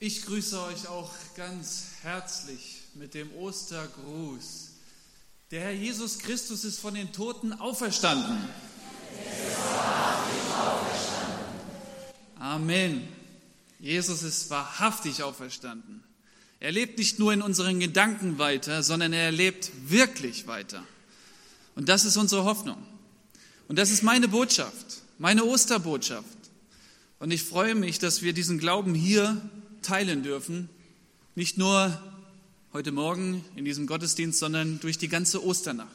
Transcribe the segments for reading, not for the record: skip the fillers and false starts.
Ich grüße euch auch ganz herzlich mit dem Ostergruß. Der Herr Jesus Christus ist von den Toten auferstanden. Amen. Jesus ist wahrhaftig auferstanden. Er lebt nicht nur in unseren Gedanken weiter, sondern er lebt wirklich weiter. Und das ist unsere Hoffnung. Und das ist meine Botschaft, meine Osterbotschaft. Und ich freue mich, dass wir diesen Glauben hier teilen dürfen. Nicht nur heute Morgen in diesem Gottesdienst, sondern durch die ganze Osternacht.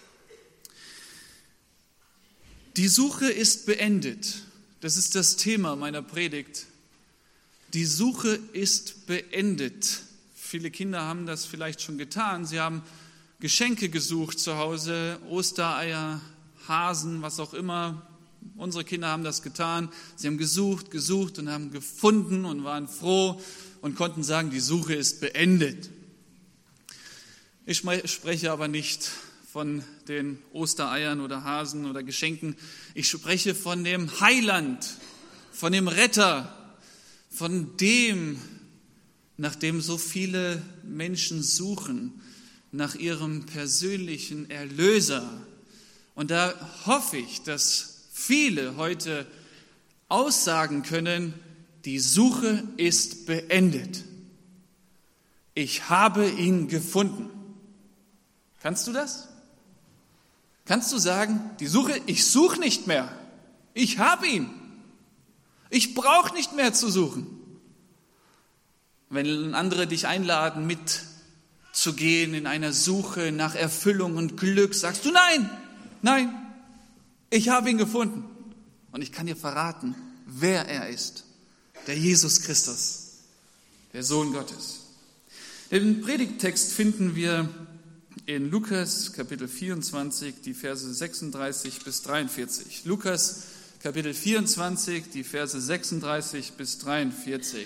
Die Suche ist beendet. Das ist das Thema meiner Predigt. Die Suche ist beendet. Viele Kinder haben das vielleicht schon getan. Sie haben Geschenke gesucht zu Hause, Ostereier, Hasen, was auch immer. Unsere Kinder haben das getan. Sie haben gesucht und haben gefunden und waren froh und konnten sagen, die Suche ist beendet. Ich spreche aber nicht von den Ostereiern oder Hasen oder Geschenken. Ich spreche von dem Heiland, von dem Retter, von dem, nach dem so viele Menschen suchen, nach ihrem persönlichen Erlöser. Und da hoffe ich, dass viele heute aussagen können, die Suche ist beendet. Ich habe ihn gefunden. Kannst du das? Kannst du sagen, ich suche nicht mehr. Ich habe ihn. Ich brauche nicht mehr zu suchen. Wenn andere dich einladen, mitzugehen in einer Suche nach Erfüllung und Glück, sagst du nein, ich habe ihn gefunden. Und ich kann dir verraten, wer er ist. Der Jesus Christus, der Sohn Gottes. Den Predigttext finden wir in Lukas Kapitel 24, die Verse 36 bis 43. Lukas Kapitel 24, die Verse 36 bis 43.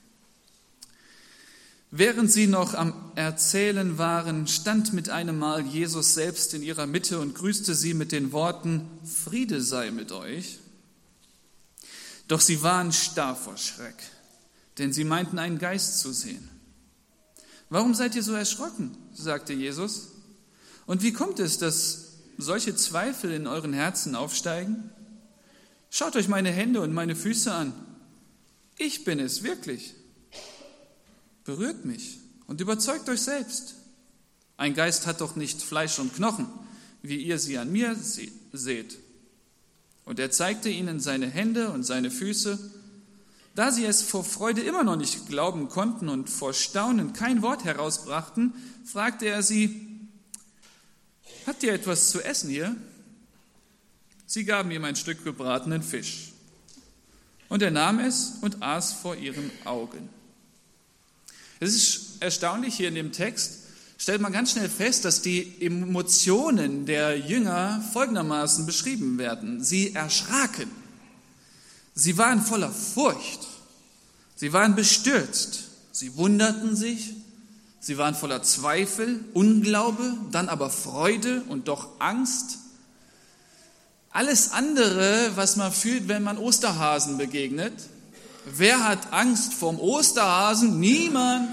Während sie noch am Erzählen waren, stand mit einem Mal Jesus selbst in ihrer Mitte und grüßte sie mit den Worten, Friede sei mit euch. Doch sie waren starr vor Schreck, denn sie meinten, einen Geist zu sehen. Warum seid ihr so erschrocken? Sagte Jesus. Und wie kommt es, dass solche Zweifel in euren Herzen aufsteigen? Schaut euch meine Hände und meine Füße an. Ich bin es wirklich. Berührt mich und überzeugt euch selbst. Ein Geist hat doch nicht Fleisch und Knochen, wie ihr sie an mir seht. Und er zeigte ihnen seine Hände und seine Füße. Da sie es vor Freude immer noch nicht glauben konnten und vor Staunen kein Wort herausbrachten, fragte er sie, habt ihr etwas zu essen hier? Sie gaben ihm ein Stück gebratenen Fisch. Und er nahm es und aß vor ihren Augen. Es ist erstaunlich, hier in dem Text stellt man ganz schnell fest, dass die Emotionen der Jünger folgendermaßen beschrieben werden. Sie erschraken, sie waren voller Furcht, sie waren bestürzt, sie wunderten sich, sie waren voller Zweifel, Unglaube, dann aber Freude und doch Angst. Alles andere, was man fühlt, wenn man Osterhasen begegnet. Wer hat Angst vorm Osterhasen? Niemand.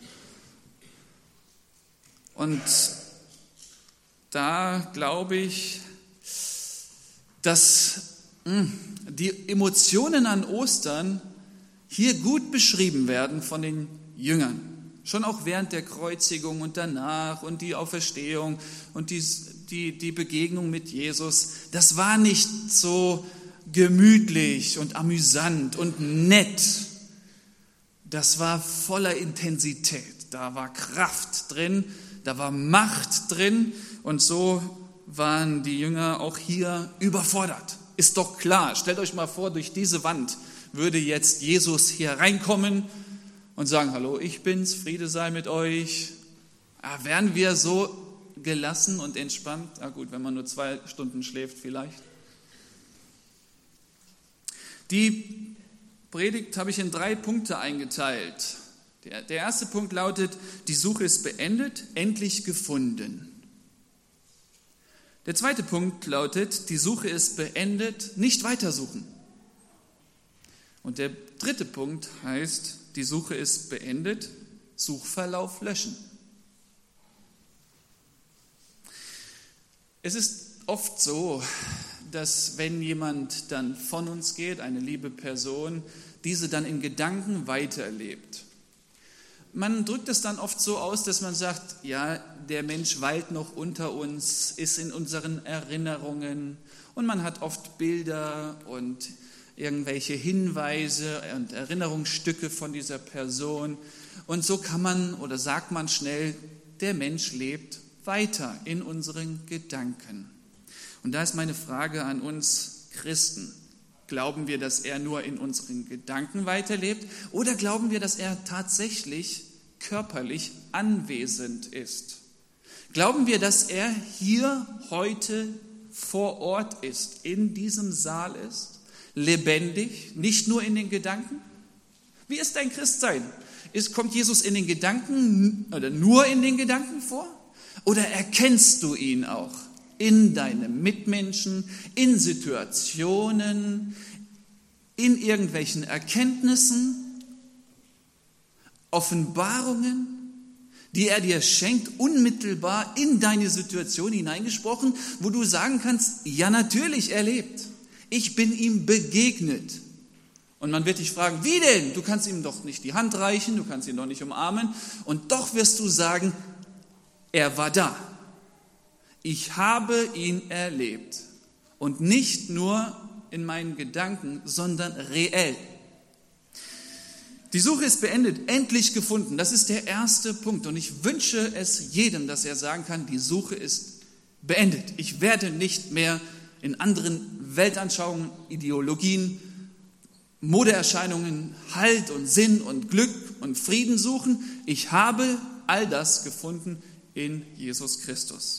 Und da glaube ich, dass die Emotionen an Ostern hier gut beschrieben werden von den Jüngern. Schon auch während der Kreuzigung und danach und die Auferstehung und die Begegnung mit Jesus. Das war nicht so gemütlich und amüsant und nett. Das war voller Intensität. Da war Kraft drin, da war Macht drin und so waren die Jünger auch hier überfordert. Ist doch klar, stellt euch mal vor, durch diese Wand würde jetzt Jesus hier reinkommen und sagen, hallo, ich bin's, Friede sei mit euch. Ja, wären wir so gelassen und entspannt? Na gut, wenn man nur 2 Stunden schläft vielleicht. Die Predigt habe ich in 3 Punkte eingeteilt. Der erste Punkt lautet, die Suche ist beendet, endlich gefunden. Der zweite Punkt lautet, die Suche ist beendet, nicht weitersuchen. Und der dritte Punkt heißt, die Suche ist beendet, Suchverlauf löschen. Es ist oft so, dass wenn jemand dann von uns geht, eine liebe Person, diese dann in Gedanken weiterlebt. Man drückt es dann oft so aus, dass man sagt, ja, der Mensch weilt noch unter uns, ist in unseren Erinnerungen und man hat oft Bilder und irgendwelche Hinweise und Erinnerungsstücke von dieser Person und so kann man oder sagt man schnell, der Mensch lebt weiter in unseren Gedanken. Und da ist meine Frage an uns Christen. Glauben wir, dass er nur in unseren Gedanken weiterlebt oder glauben wir, dass er tatsächlich körperlich anwesend ist? Glauben wir, dass er hier heute vor Ort ist, in diesem Saal ist, lebendig, nicht nur in den Gedanken? Wie ist dein Christsein? Kommt Jesus in den Gedanken oder nur in den Gedanken vor? Oder erkennst du ihn auch in deinen Mitmenschen, in Situationen, in irgendwelchen Erkenntnissen, Offenbarungen, die er dir schenkt, unmittelbar in deine Situation hineingesprochen, wo du sagen kannst, ja natürlich, er lebt. Ich bin ihm begegnet. Und man wird dich fragen, wie denn? Du kannst ihm doch nicht die Hand reichen, du kannst ihn doch nicht umarmen. Und doch wirst du sagen, er war da. Ich habe ihn erlebt. Und nicht nur in meinen Gedanken, sondern reell. Die Suche ist beendet, endlich gefunden. Das ist der erste Punkt. Und ich wünsche es jedem, dass er sagen kann, die Suche ist beendet. Ich werde nicht mehr in anderen Weltanschauungen, Ideologien, Modeerscheinungen Halt und Sinn und Glück und Frieden suchen. Ich habe all das gefunden in Jesus Christus.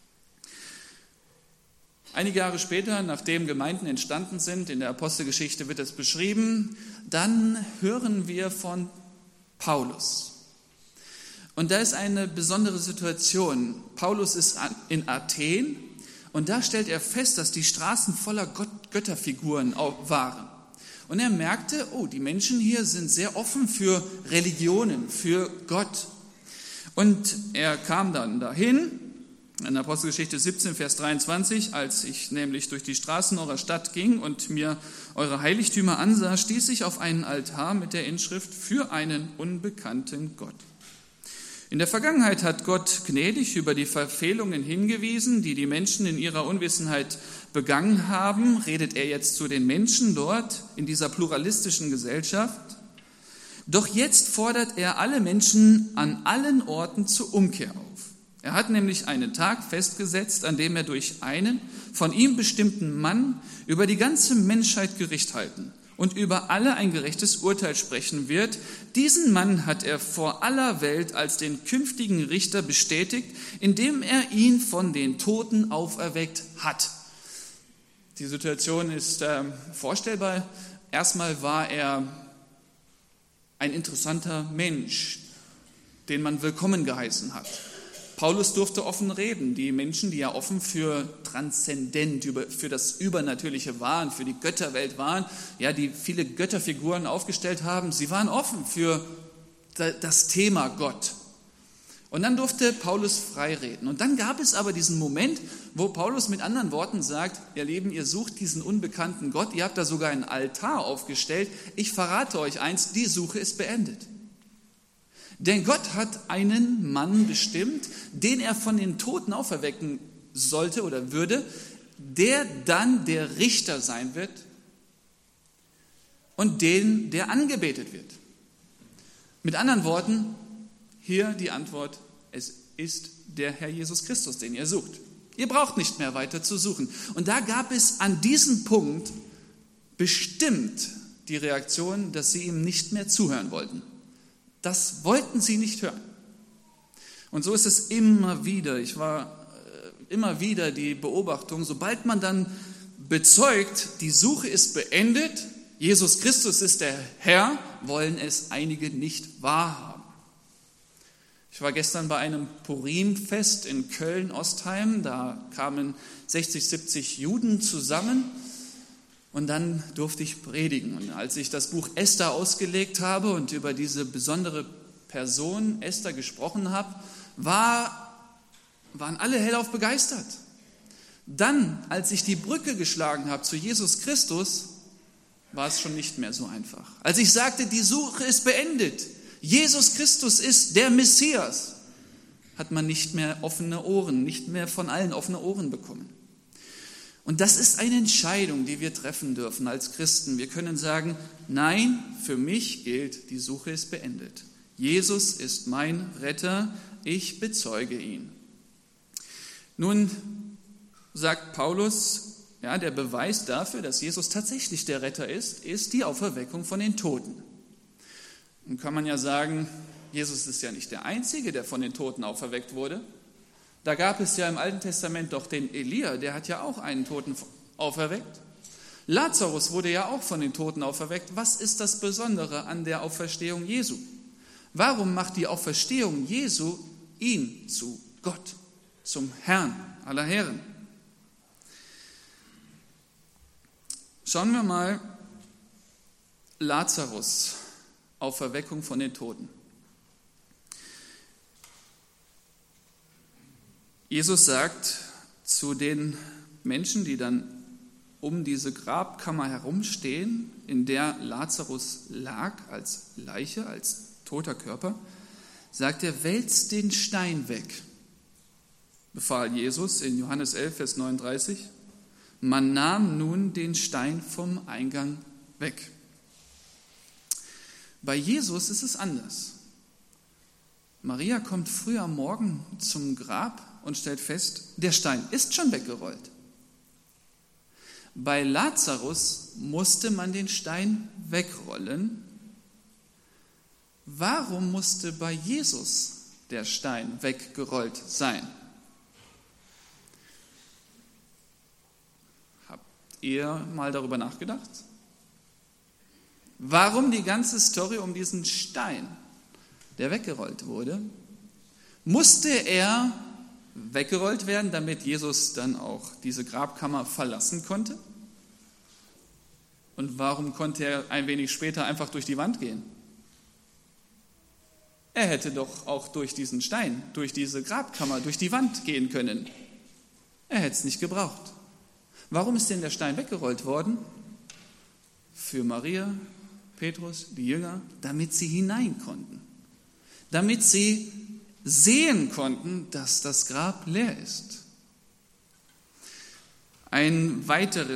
Einige Jahre später, nachdem Gemeinden entstanden sind, in der Apostelgeschichte wird es beschrieben, dann hören wir von Paulus. Und da ist eine besondere Situation. Paulus ist in Athen und da stellt er fest, dass die Straßen voller Götterfiguren waren. Und er merkte, oh, die Menschen hier sind sehr offen für Religionen, für Gott. Und er kam dann dahin, in Apostelgeschichte 17, Vers 23, als ich nämlich durch die Straßen eurer Stadt ging und mir eure Heiligtümer ansah, stieß ich auf einen Altar mit der Inschrift für einen unbekannten Gott. In der Vergangenheit hat Gott gnädig über die Verfehlungen hingewiesen, die die Menschen in ihrer Unwissenheit begangen haben. Redet er jetzt zu den Menschen dort in dieser pluralistischen Gesellschaft? Doch jetzt fordert er alle Menschen an allen Orten zur Umkehr auf. Er hat nämlich einen Tag festgesetzt, an dem er durch einen von ihm bestimmten Mann über die ganze Menschheit Gericht halten und über alle ein gerechtes Urteil sprechen wird. Diesen Mann hat er vor aller Welt als den künftigen Richter bestätigt, indem er ihn von den Toten auferweckt hat. Die Situation ist vorstellbar. Erstmal war er ein interessanter Mensch, den man willkommen geheißen hat. Paulus durfte offen reden. Die Menschen, die ja offen für transzendent, für das Übernatürliche waren, für die Götterwelt waren, ja, die viele Götterfiguren aufgestellt haben, sie waren offen für das Thema Gott. Und dann durfte Paulus frei reden. Und dann gab es aber diesen Moment, wo Paulus mit anderen Worten sagt, ihr Lieben, ihr sucht diesen unbekannten Gott, ihr habt da sogar einen Altar aufgestellt. Ich verrate euch eins, die Suche ist beendet. Denn Gott hat einen Mann bestimmt, den er von den Toten auferwecken sollte oder würde, der dann der Richter sein wird und der angebetet wird. Mit anderen Worten, hier die Antwort, es ist der Herr Jesus Christus, den ihr sucht. Ihr braucht nicht mehr weiter zu suchen. Und da gab es an diesem Punkt bestimmt die Reaktion, dass sie ihm nicht mehr zuhören wollten. Das wollten sie nicht hören. Und so ist es immer wieder. Immer wieder die Beobachtung, sobald man dann bezeugt, die Suche ist beendet, Jesus Christus ist der Herr, wollen es einige nicht wahrhaben. Ich war gestern bei einem Purimfest in Köln-Ostheim, da kamen 60, 70 Juden zusammen Und dann durfte ich predigen. Und als ich das Buch Esther ausgelegt habe und über diese besondere Person Esther gesprochen habe, waren alle hellauf begeistert. Dann, als ich die Brücke geschlagen habe zu Jesus Christus, war es schon nicht mehr so einfach. Als ich sagte, die Suche ist beendet, Jesus Christus ist der Messias, hat man nicht mehr offene Ohren, nicht mehr von allen offene Ohren bekommen. Und das ist eine Entscheidung, die wir treffen dürfen als Christen. Wir können sagen, nein, für mich gilt, die Suche ist beendet. Jesus ist mein Retter, ich bezeuge ihn. Nun sagt Paulus, ja, der Beweis dafür, dass Jesus tatsächlich der Retter ist die Auferweckung von den Toten. Nun kann man ja sagen, Jesus ist ja nicht der Einzige, der von den Toten auferweckt wurde. Da gab es ja im Alten Testament doch den Elia, der hat ja auch einen Toten auferweckt. Lazarus wurde ja auch von den Toten auferweckt. Was ist das Besondere an der Auferstehung Jesu? Warum macht die Auferstehung Jesu ihn zu Gott, zum Herrn aller Herren? Schauen wir mal Lazarus, Auferweckung von den Toten. Jesus sagt zu den Menschen, die dann um diese Grabkammer herumstehen, in der Lazarus lag als Leiche, als toter Körper, sagt er, wälzt den Stein weg, befahl Jesus in Johannes 11, Vers 39. Man nahm nun den Stein vom Eingang weg. Bei Jesus ist es anders. Maria kommt früh am Morgen zum Grab und stellt fest, der Stein ist schon weggerollt. Bei Lazarus musste man den Stein wegrollen. Warum musste bei Jesus der Stein weggerollt sein? Habt ihr mal darüber nachgedacht? Warum die ganze Story um diesen Stein, der weggerollt wurde? Musste er weggerollt werden, damit Jesus dann auch diese Grabkammer verlassen konnte? Und warum konnte er ein wenig später einfach durch die Wand gehen? Er hätte doch auch durch diesen Stein, durch diese Grabkammer, durch die Wand gehen können. Er hätte es nicht gebraucht. Warum ist denn der Stein weggerollt worden? Für Maria, Petrus, die Jünger, damit sie hinein konnten. Damit sie sehen konnten, dass das Grab leer ist. Ein weiterer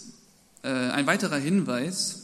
Hinweis.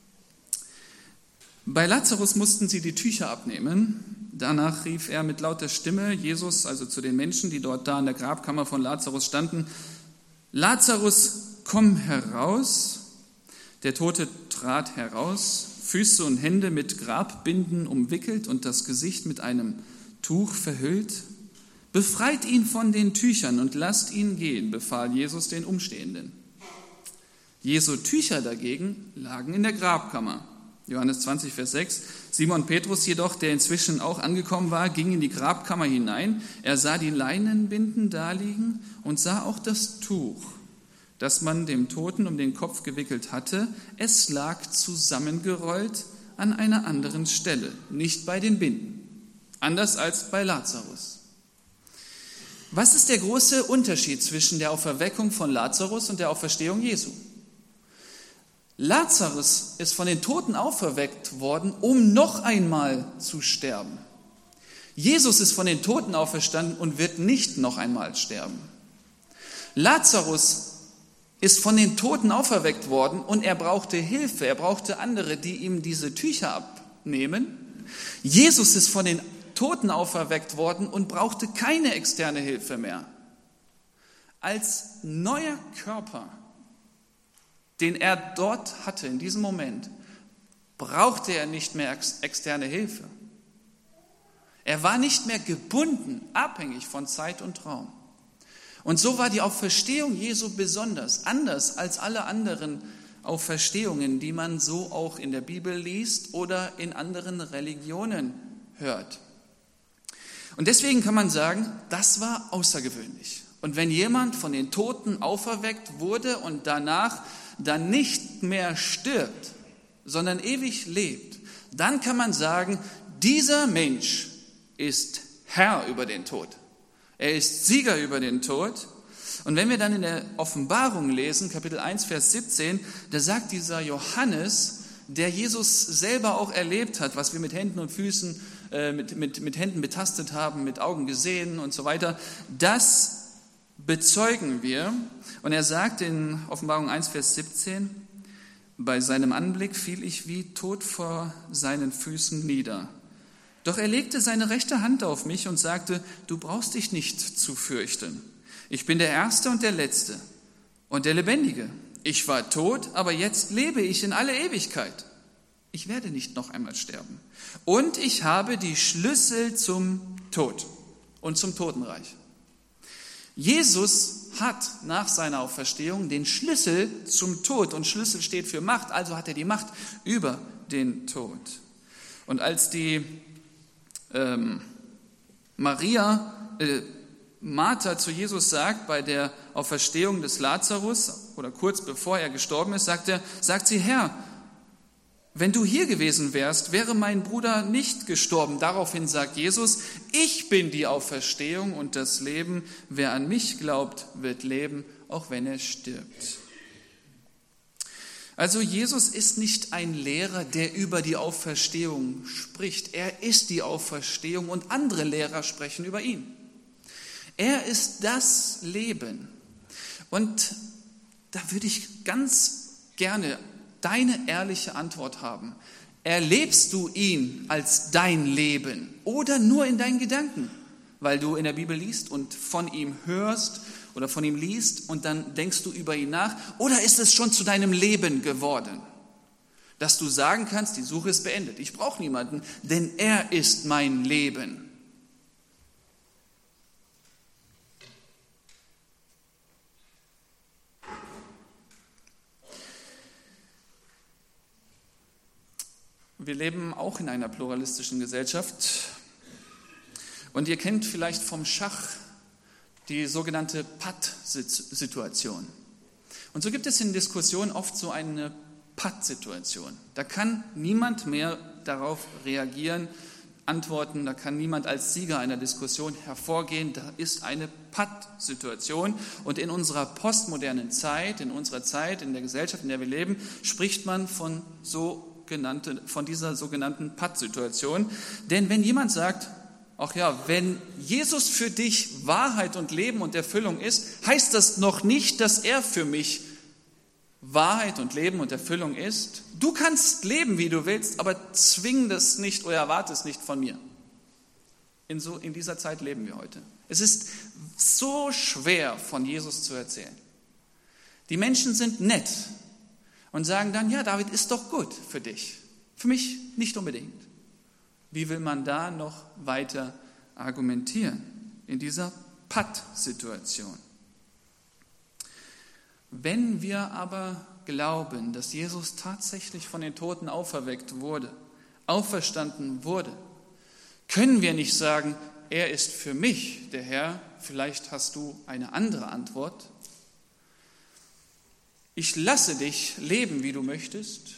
Bei Lazarus mussten sie die Tücher abnehmen. Danach rief er mit lauter Stimme, Jesus, also zu den Menschen, die dort da in der Grabkammer von Lazarus standen, Lazarus, komm heraus. Der Tote trat heraus, Füße und Hände mit Grabbinden umwickelt und das Gesicht mit einem Tuch verhüllt. Befreit ihn von den Tüchern und lasst ihn gehen, befahl Jesus den Umstehenden. Jesu Tücher dagegen lagen in der Grabkammer. Johannes 20, Vers 6. Simon Petrus jedoch, der inzwischen auch angekommen war, ging in die Grabkammer hinein. Er sah die Leinenbinden daliegen und sah auch das Tuch, das man dem Toten um den Kopf gewickelt hatte. Es lag zusammengerollt an einer anderen Stelle, nicht bei den Binden. Anders als bei Lazarus. Was ist der große Unterschied zwischen der Auferweckung von Lazarus und der Auferstehung Jesu? Lazarus ist von den Toten auferweckt worden, um noch einmal zu sterben. Jesus ist von den Toten auferstanden und wird nicht noch einmal sterben. Lazarus ist von den Toten auferweckt worden und er brauchte Hilfe, er brauchte andere, die ihm diese Tücher abnehmen. Jesus ist von den Toten auferweckt worden und brauchte keine externe Hilfe mehr. Als neuer Körper, den er dort hatte in diesem Moment, brauchte er nicht mehr externe Hilfe. Er war nicht mehr gebunden, abhängig von Zeit und Raum. Und so war die Auferstehung Jesu besonders, anders als alle anderen Auferstehungen, die man so auch in der Bibel liest oder in anderen Religionen hört. Und deswegen kann man sagen, das war außergewöhnlich. Und wenn jemand von den Toten auferweckt wurde und danach dann nicht mehr stirbt, sondern ewig lebt, dann kann man sagen, dieser Mensch ist Herr über den Tod. Er ist Sieger über den Tod. Und wenn wir dann in der Offenbarung lesen, Kapitel 1, Vers 17, da sagt dieser Johannes, der Jesus selber auch erlebt hat, was wir mit Händen und Füßen, mit Händen betastet haben, mit Augen gesehen und so weiter, das bezeugen wir. Und er sagt in Offenbarung 1, Vers 17, bei seinem Anblick fiel ich wie tot vor seinen Füßen nieder. Doch er legte seine rechte Hand auf mich und sagte, du brauchst dich nicht zu fürchten. Ich bin der Erste und der Letzte und der Lebendige. Ich war tot, aber jetzt lebe ich in alle Ewigkeit. Ich werde nicht noch einmal sterben. Und ich habe die Schlüssel zum Tod und zum Totenreich. Jesus hat nach seiner Auferstehung den Schlüssel zum Tod. Und Schlüssel steht für Macht, also hat er die Macht über den Tod. Und als die Martha zu Jesus sagt, bei der Auferstehung des Lazarus oder kurz bevor er gestorben ist, sagt sie, Herr, wenn du hier gewesen wärst, wäre mein Bruder nicht gestorben. Daraufhin sagt Jesus, ich bin die Auferstehung und das Leben. Wer an mich glaubt, wird leben, auch wenn er stirbt. Also Jesus ist nicht ein Lehrer, der über die Auferstehung spricht. Er ist die Auferstehung und andere Lehrer sprechen über ihn. Er ist das Leben. Und da würde ich ganz gerne deine ehrliche Antwort haben. Erlebst du ihn als dein Leben oder nur in deinen Gedanken, weil du in der Bibel liest und von ihm hörst oder von ihm liest und dann denkst du über ihn nach? Oder ist es schon zu deinem Leben geworden, dass du sagen kannst, die Suche ist beendet, ich brauche niemanden, denn er ist mein Leben. Wir leben auch in einer pluralistischen Gesellschaft und ihr kennt vielleicht vom Schach die sogenannte Patt-Situation. Und so gibt es in Diskussionen oft so eine Patt-Situation. Da kann niemand mehr darauf reagieren, antworten, da kann niemand als Sieger einer Diskussion hervorgehen. Da ist eine Patt-Situation. Und in unserer postmodernen Zeit, in unserer Zeit, in der Gesellschaft, in der wir leben, spricht man von dieser sogenannten Patt-Situation. Denn wenn jemand sagt, ach ja, wenn Jesus für dich Wahrheit und Leben und Erfüllung ist, heißt das noch nicht, dass er für mich Wahrheit und Leben und Erfüllung ist. Du kannst leben, wie du willst, aber zwing das nicht oder erwarte es nicht von mir. In dieser Zeit leben wir heute. Es ist so schwer, von Jesus zu erzählen. Die Menschen sind nett und sagen dann, ja, David, ist doch gut für dich. Für mich nicht unbedingt. Wie will man da noch weiter argumentieren in dieser Patt-Situation? Wenn wir aber glauben, dass Jesus tatsächlich von den Toten auferstanden wurde, können wir nicht sagen, er ist für mich der Herr. Vielleicht hast du eine andere Antwort. Ich lasse dich leben, wie du möchtest.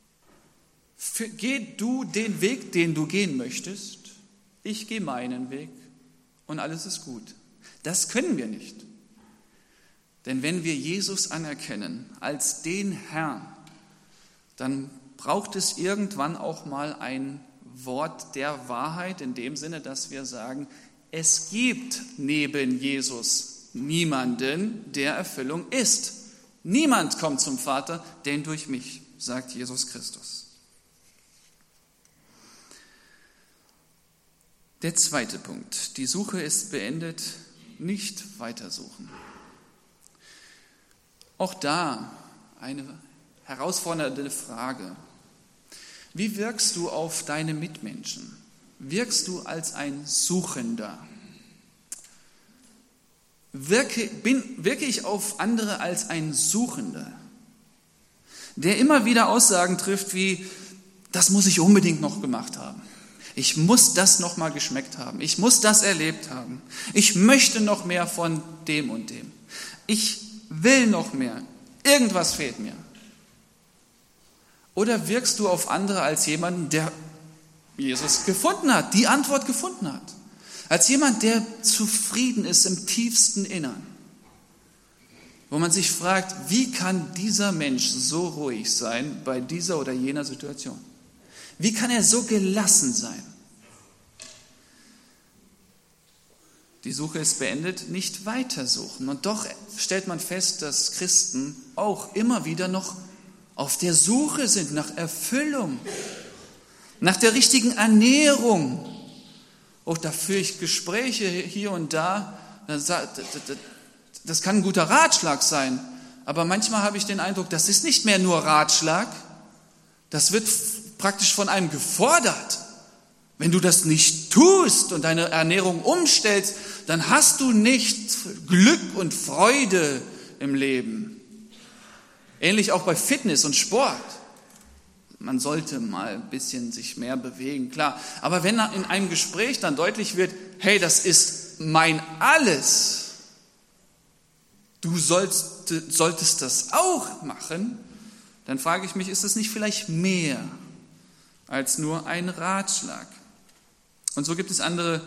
Geh du den Weg, den du gehen möchtest. Ich gehe meinen Weg und alles ist gut. Das können wir nicht. Denn wenn wir Jesus anerkennen als den Herrn, dann braucht es irgendwann auch mal ein Wort der Wahrheit in dem Sinne, dass wir sagen, es gibt neben Jesus niemanden, der Erfüllung ist. Niemand kommt zum Vater, denn durch mich, sagt Jesus Christus. Der zweite Punkt. Die Suche ist beendet, nicht weitersuchen. Auch da eine herausfordernde Frage. Wie wirkst du auf deine Mitmenschen? Wirkst du als ein Suchender? Wirke ich auf andere als ein Suchender, der immer wieder Aussagen trifft wie, das muss ich unbedingt noch gemacht haben. Ich muss das noch mal geschmeckt haben. Ich muss das erlebt haben. Ich möchte noch mehr von dem und dem. Ich will noch mehr. Irgendwas fehlt mir. Oder wirkst du auf andere als jemanden, der Jesus gefunden hat, die Antwort gefunden hat? Als jemand, der zufrieden ist im tiefsten Innern? Wo man sich fragt, wie kann dieser Mensch so ruhig sein bei dieser oder jener Situation? Wie kann er so gelassen sein? Die Suche ist beendet, nicht weitersuchen. Und doch stellt man fest, dass Christen auch immer wieder noch auf der Suche sind nach Erfüllung, nach der richtigen Ernährung. Auch da führe ich Gespräche hier und da. Das kann ein guter Ratschlag sein, aber manchmal habe ich den Eindruck, das ist nicht mehr nur Ratschlag, das wird praktisch von einem gefordert. Wenn du das nicht tust und deine Ernährung umstellst, dann hast du nicht Glück und Freude im Leben. Ähnlich auch bei Fitness und Sport. Man sollte mal ein bisschen sich mehr bewegen, klar. Aber wenn in einem Gespräch dann deutlich wird, hey, das ist mein Alles, du solltest das auch machen, dann frage ich mich, ist das nicht vielleicht mehr als nur ein Ratschlag? Und so gibt es andere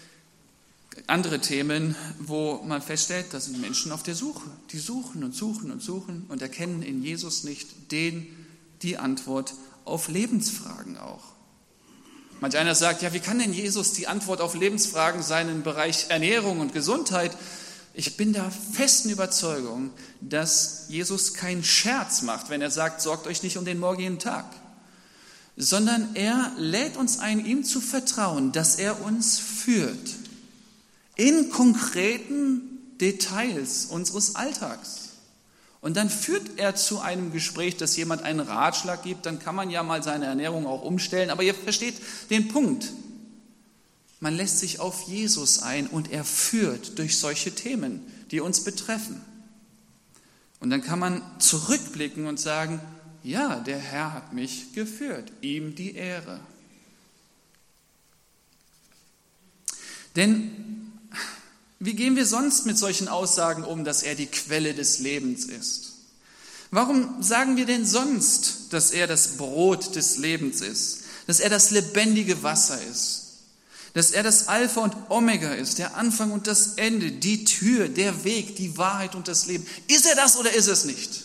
Themen, wo man feststellt, da sind Menschen auf der Suche. Die suchen und suchen und suchen und erkennen in Jesus nicht die Antwort auf Lebensfragen auch. Manch einer sagt, ja, wie kann denn Jesus die Antwort auf Lebensfragen sein im Bereich Ernährung und Gesundheit? Ich bin der festen Überzeugung, dass Jesus keinen Scherz macht, wenn er sagt, sorgt euch nicht um den morgigen Tag, sondern er lädt uns ein, ihm zu vertrauen, dass er uns führt in konkreten Details unseres Alltags. Und dann führt er zu einem Gespräch, dass jemand einen Ratschlag gibt, dann kann man ja mal seine Ernährung auch umstellen, aber ihr versteht den Punkt. Man lässt sich auf Jesus ein und er führt durch solche Themen, die uns betreffen. Und dann kann man zurückblicken und sagen, ja, der Herr hat mich geführt, ihm die Ehre. Denn wie gehen wir sonst mit solchen Aussagen um, dass er die Quelle des Lebens ist? Warum sagen wir denn sonst, dass er das Brot des Lebens ist, dass er das lebendige Wasser ist, dass er das Alpha und Omega ist, der Anfang und das Ende, die Tür, der Weg, die Wahrheit und das Leben? Ist er das oder ist es nicht?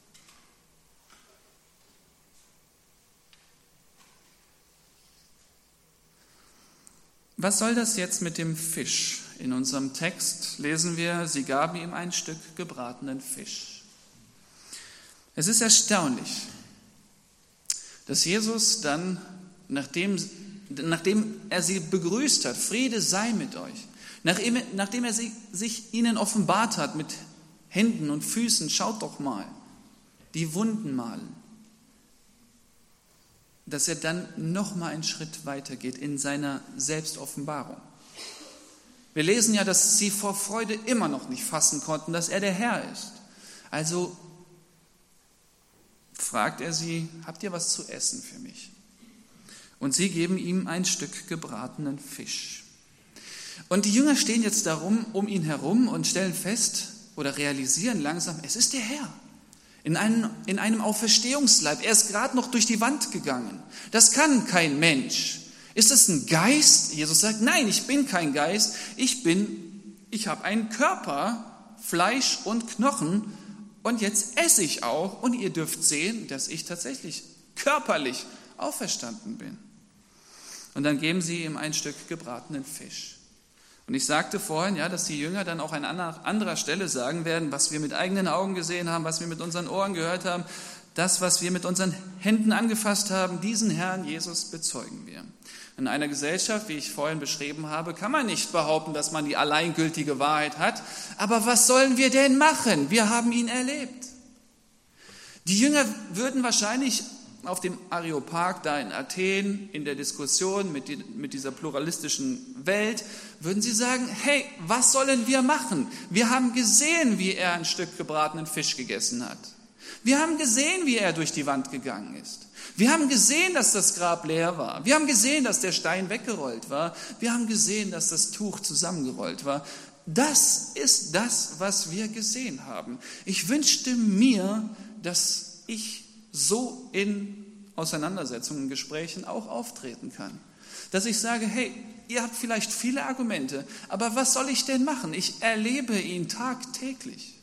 Was soll das jetzt mit dem Fisch? In unserem Text lesen wir, sie gaben ihm ein Stück gebratenen Fisch. Es ist erstaunlich, dass Jesus dann, nachdem er sie begrüßt hat, Friede sei mit euch, nachdem er sich ihnen offenbart hat mit Händen und Füßen, schaut doch mal, die Wunden malen, dass er dann noch mal einen Schritt weitergeht in seiner Selbstoffenbarung. Wir lesen ja, dass sie vor Freude immer noch nicht fassen konnten, dass er der Herr ist. Also fragt er sie, habt ihr was zu essen für mich? Und sie geben ihm ein Stück gebratenen Fisch. Und die Jünger stehen jetzt darum um ihn herum und stellen fest oder realisieren langsam, es ist der Herr. In einem Auferstehungsleib. Er ist gerade noch durch die Wand gegangen. Das kann kein Mensch. Ist es ein Geist? Jesus sagt, nein, ich bin kein Geist. Ich habe einen Körper, Fleisch und Knochen. Und jetzt esse ich auch. Und ihr dürft sehen, dass ich tatsächlich körperlich auferstanden bin. Und dann geben sie ihm ein Stück gebratenen Fisch. Und ich sagte vorhin, ja, dass die Jünger dann auch an anderer Stelle sagen werden, was wir mit eigenen Augen gesehen haben, was wir mit unseren Ohren gehört haben, das, was wir mit unseren Händen angefasst haben, diesen Herrn Jesus bezeugen wir. In einer Gesellschaft, wie ich vorhin beschrieben habe, kann man nicht behaupten, dass man die alleingültige Wahrheit hat. Aber was sollen wir denn machen? Wir haben ihn erlebt. Die Jünger würden wahrscheinlich auf dem Areopag da in Athen, in der Diskussion mit dieser pluralistischen Welt, würden sie sagen, hey, was sollen wir machen? Wir haben gesehen, wie er ein Stück gebratenen Fisch gegessen hat. Wir haben gesehen, wie er durch die Wand gegangen ist. Wir haben gesehen, dass das Grab leer war. Wir haben gesehen, dass der Stein weggerollt war. Wir haben gesehen, dass das Tuch zusammengerollt war. Das ist das, was wir gesehen haben. Ich wünschte mir, dass ich so in Auseinandersetzungen, Gesprächen auch auftreten kann. Dass ich sage, hey, ihr habt vielleicht viele Argumente, aber was soll ich denn machen? Ich erlebe ihn tagtäglich.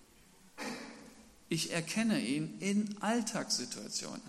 Ich erkenne ihn in Alltagssituationen.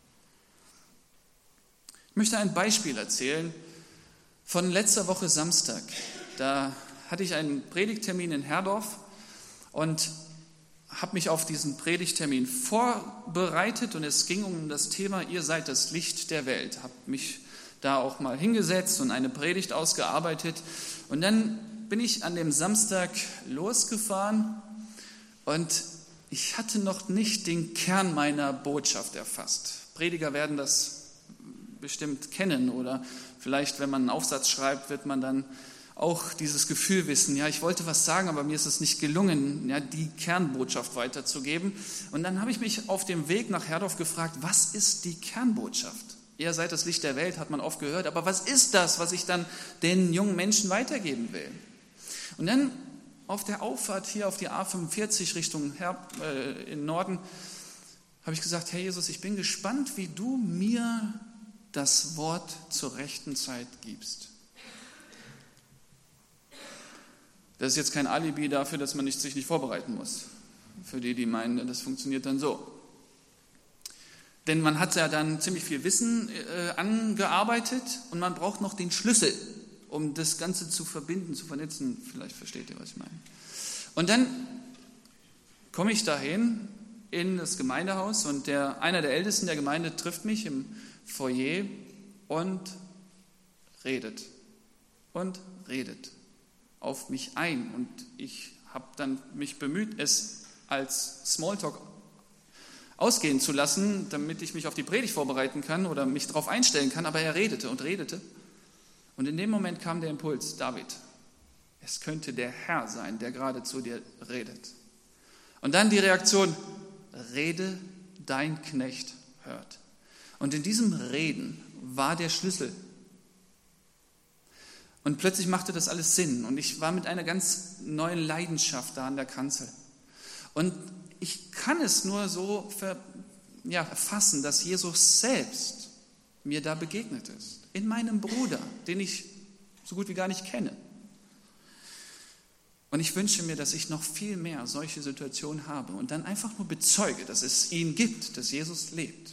Ich möchte ein Beispiel erzählen von letzter Woche Samstag. Da hatte ich einen Predigttermin in Herdorf und habe mich auf diesen Predigttermin vorbereitet und es ging um das Thema, ihr seid das Licht der Welt. Habe mich da auch mal hingesetzt und eine Predigt ausgearbeitet und dann bin ich an dem Samstag losgefahren und ich hatte noch nicht den Kern meiner Botschaft erfasst. Prediger werden das bestimmt kennen oder vielleicht, wenn man einen Aufsatz schreibt, wird man dann auch dieses Gefühl wissen, ja, ich wollte was sagen, aber mir ist es nicht gelungen, ja, die Kernbotschaft weiterzugeben. Und dann habe ich mich auf dem Weg nach Herdorf gefragt, was ist die Kernbotschaft? Ihr seid das Licht der Welt, hat man oft gehört, aber was ist das, was ich dann den jungen Menschen weitergeben will? Und dann auf der Auffahrt hier auf die A45 Richtung in Norden habe ich gesagt, Herr Jesus, ich bin gespannt, wie du mir das Wort zur rechten Zeit gibst. Das ist jetzt kein Alibi dafür, dass man sich nicht vorbereiten muss. Für die meinen, das funktioniert dann so. Denn man hat ja dann ziemlich viel Wissen angearbeitet und man braucht noch den Schlüssel, um das Ganze zu verbinden, zu vernetzen. Vielleicht versteht ihr, was ich meine. Und dann komme ich dahin in das Gemeindehaus und einer der Ältesten der Gemeinde trifft mich im Foyer und redet auf mich ein. Und ich habe dann mich bemüht, es als Smalltalk ausgehen zu lassen, damit ich mich auf die Predigt vorbereiten kann oder mich darauf einstellen kann. Aber er redete und redete. Und in dem Moment kam der Impuls, David, es könnte der Herr sein, der gerade zu dir redet. Und dann die Reaktion, rede, dein Knecht hört. Und in diesem Reden war der Schlüssel. Und plötzlich machte das alles Sinn und ich war mit einer ganz neuen Leidenschaft da an der Kanzel. Und ich kann es nur so erfassen, dass Jesus selbst mir da begegnet ist. In meinem Bruder, den ich so gut wie gar nicht kenne. Und ich wünsche mir, dass ich noch viel mehr solche Situationen habe und dann einfach nur bezeuge, dass es ihn gibt, dass Jesus lebt.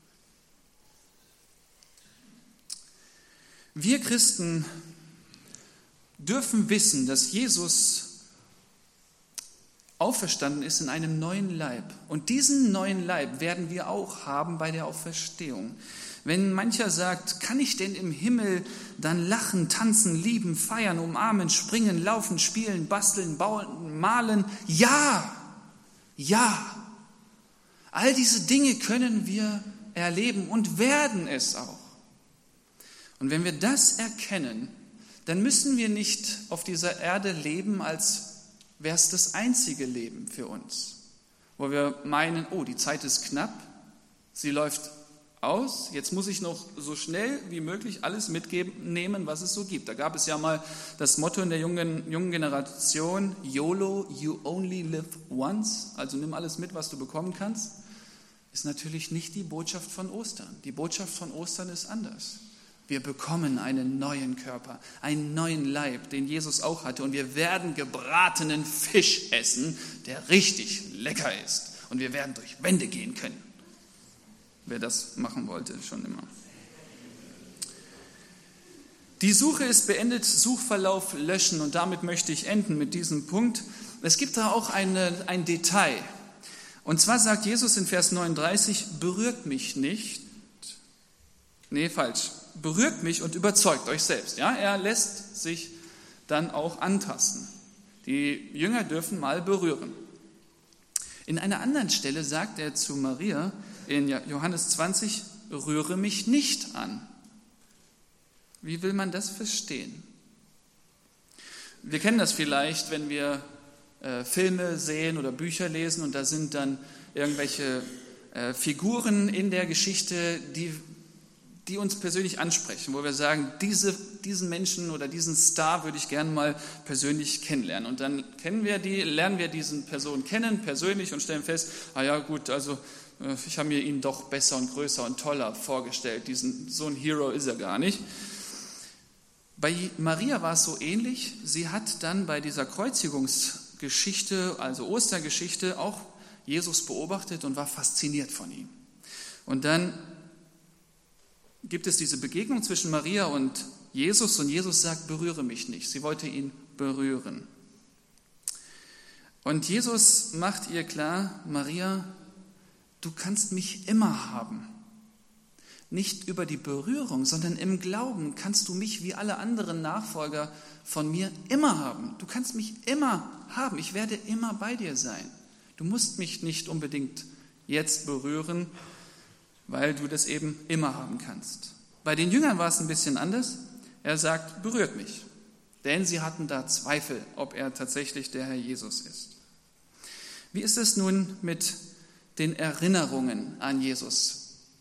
Wir Christen dürfen wissen, dass Jesus auferstanden ist in einem neuen Leib. Und diesen neuen Leib werden wir auch haben bei der Auferstehung. Wenn mancher sagt, kann ich denn im Himmel dann lachen, tanzen, lieben, feiern, umarmen, springen, laufen, spielen, basteln, bauen, malen? Ja, ja. All diese Dinge können wir erleben und werden es auch. Und wenn wir das erkennen, dann müssen wir nicht auf dieser Erde leben, als wäre es das einzige Leben für uns. Wo wir meinen, oh, die Zeit ist knapp, sie läuft aus, jetzt muss ich noch so schnell wie möglich alles mitnehmen, was es so gibt. Da gab es ja mal das Motto in der jungen Generation, YOLO, you only live once, also nimm alles mit, was du bekommen kannst, ist natürlich nicht die Botschaft von Ostern. Die Botschaft von Ostern ist anders. Wir bekommen einen neuen Körper, einen neuen Leib, den Jesus auch hatte. Und wir werden gebratenen Fisch essen, der richtig lecker ist. Und wir werden durch Wände gehen können. Wer das machen wollte, schon immer. Die Suche ist beendet, Suchverlauf löschen. Und damit möchte ich enden mit diesem Punkt. Es gibt da auch ein Detail. Und zwar sagt Jesus in Vers 39, berührt mich nicht. Nee, falsch. Berührt mich und überzeugt euch selbst. Ja, er lässt sich dann auch antasten. Die Jünger dürfen mal berühren. In einer anderen Stelle sagt er zu Maria in Johannes 20, rühre mich nicht an. Wie will man das verstehen? Wir kennen das vielleicht, wenn wir Filme sehen oder Bücher lesen und da sind dann irgendwelche Figuren in der Geschichte, die uns persönlich ansprechen, wo wir sagen, diesen Menschen oder diesen Star würde ich gerne mal persönlich kennenlernen. Und dann lernen wir diese Person kennen, persönlich und stellen fest, ja gut, also Ich habe mir ihn doch besser und größer und toller vorgestellt. So ein Hero ist er gar nicht. Bei Maria war es so ähnlich. Sie hat dann bei dieser Kreuzigungsgeschichte, also Ostergeschichte, auch Jesus beobachtet und war fasziniert von ihm. Und dann gibt es diese Begegnung zwischen Maria und Jesus sagt, berühre mich nicht. Sie wollte ihn berühren. Und Jesus macht ihr klar, Maria, du kannst mich immer haben. Nicht über die Berührung, sondern im Glauben kannst du mich wie alle anderen Nachfolger von mir immer haben. Du kannst mich immer haben. Ich werde immer bei dir sein. Du musst mich nicht unbedingt jetzt berühren, weil du das eben immer haben kannst. Bei den Jüngern war es ein bisschen anders. Er sagt, berührt mich. Denn sie hatten da Zweifel, ob er tatsächlich der Herr Jesus ist. Wie ist es nun mit den Erinnerungen an Jesus?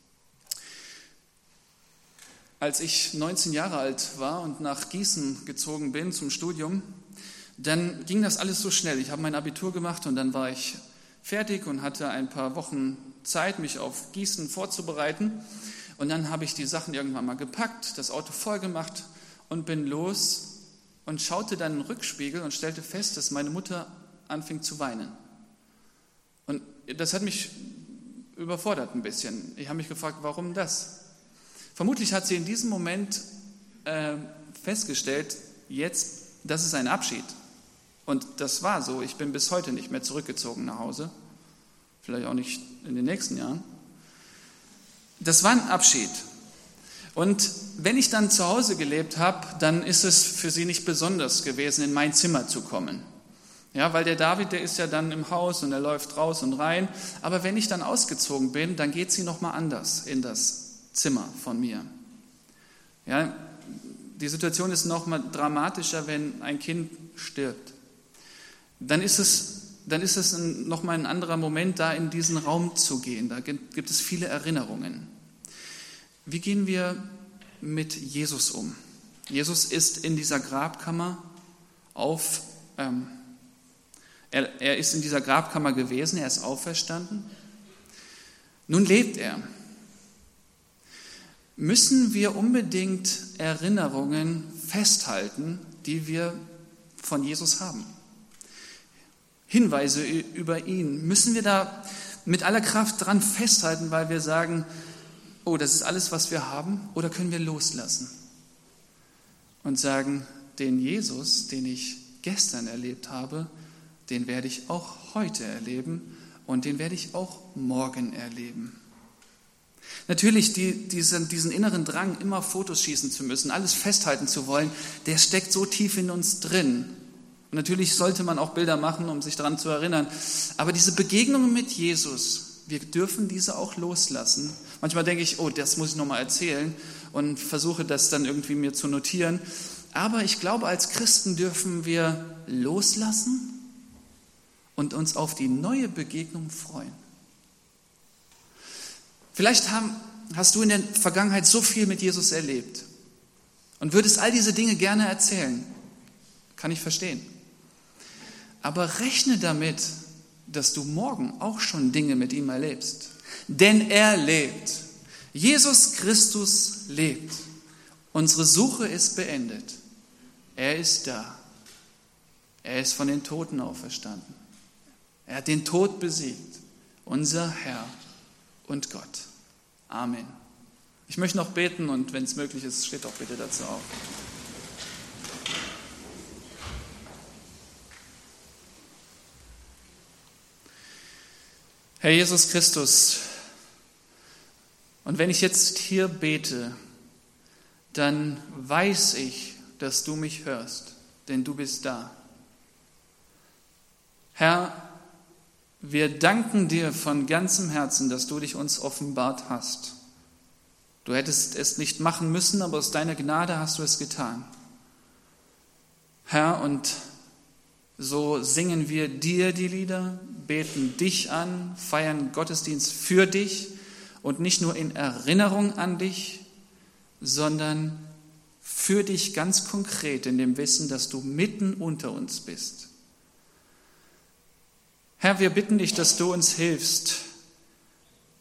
Als ich 19 Jahre alt war und nach Gießen gezogen bin zum Studium, dann ging das alles so schnell. Ich habe mein Abitur gemacht und dann war ich fertig und hatte ein paar Wochen Zeit, mich auf Gießen vorzubereiten. Und dann habe ich die Sachen irgendwann mal gepackt, das Auto voll gemacht und bin los und schaute dann in den Rückspiegel und stellte fest, dass meine Mutter anfing zu weinen. Und das hat mich überfordert ein bisschen. Ich habe mich gefragt, warum das? Vermutlich hat sie in diesem Moment festgestellt, das ist ein Abschied. Und das war so. Ich bin bis heute nicht mehr zurückgezogen nach Hause. Vielleicht auch nicht in den nächsten Jahren. Das war ein Abschied. Und wenn ich dann zu Hause gelebt habe, dann ist es für sie nicht besonders gewesen, in mein Zimmer zu kommen. Ja, weil der David, der ist ja dann im Haus und er läuft raus und rein. Aber wenn ich dann ausgezogen bin, dann geht sie nochmal anders in das Zimmer von mir. Ja, die Situation ist nochmal dramatischer, wenn ein Kind stirbt. Dann ist es nochmal ein anderer Moment, da in diesen Raum zu gehen. Da gibt es viele Erinnerungen. Wie gehen wir mit Jesus um? Jesus ist in dieser Grabkammer er ist in dieser Grabkammer gewesen, er ist auferstanden. Nun lebt er. Müssen wir unbedingt Erinnerungen festhalten, die wir von Jesus haben? Hinweise über ihn. Müssen wir da mit aller Kraft dran festhalten, weil wir sagen, oh, das ist alles, was wir haben? Oder können wir loslassen und sagen, den Jesus, den ich gestern erlebt habe, den werde ich auch heute erleben und den werde ich auch morgen erleben. Natürlich, diesen inneren Drang, immer Fotos schießen zu müssen, alles festhalten zu wollen, der steckt so tief in uns drin. Und natürlich sollte man auch Bilder machen, um sich daran zu erinnern. Aber diese Begegnungen mit Jesus, wir dürfen diese auch loslassen. Manchmal denke ich, oh, das muss ich nochmal erzählen und versuche das dann irgendwie mir zu notieren. Aber ich glaube, als Christen dürfen wir loslassen und uns auf die neue Begegnung freuen. Vielleicht hast du in der Vergangenheit so viel mit Jesus erlebt und würdest all diese Dinge gerne erzählen. Kann ich verstehen. Aber rechne damit, dass du morgen auch schon Dinge mit ihm erlebst. Denn er lebt. Jesus Christus lebt. Unsere Suche ist beendet. Er ist da. Er ist von den Toten auferstanden. Er hat den Tod besiegt. Unser Herr und Gott. Amen. Ich möchte noch beten und wenn es möglich ist, steht doch bitte dazu auf. Herr Jesus Christus, und wenn ich jetzt hier bete, dann weiß ich, dass du mich hörst, denn du bist da. Herr, wir danken dir von ganzem Herzen, dass du dich uns offenbart hast. Du hättest es nicht machen müssen, aber aus deiner Gnade hast du es getan. Herr, und so singen wir dir die Lieder, beten dich an, feiern Gottesdienst für dich und nicht nur in Erinnerung an dich, sondern für dich ganz konkret in dem Wissen, dass du mitten unter uns bist. Herr, wir bitten dich, dass du uns hilfst,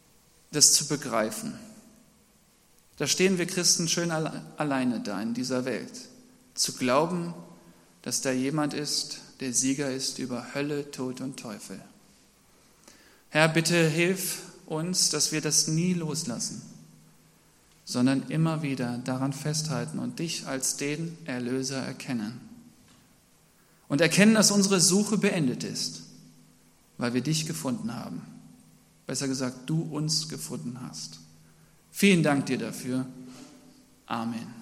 das zu begreifen. Da stehen wir Christen schön alleine da in dieser Welt. Zu glauben, dass da jemand ist, der Sieger ist über Hölle, Tod und Teufel. Herr, bitte hilf uns, dass wir das nie loslassen, sondern immer wieder daran festhalten und dich als den Erlöser erkennen. Und erkennen, dass unsere Suche beendet ist, weil wir dich gefunden haben. Besser gesagt, du uns gefunden hast. Vielen Dank dir dafür. Amen.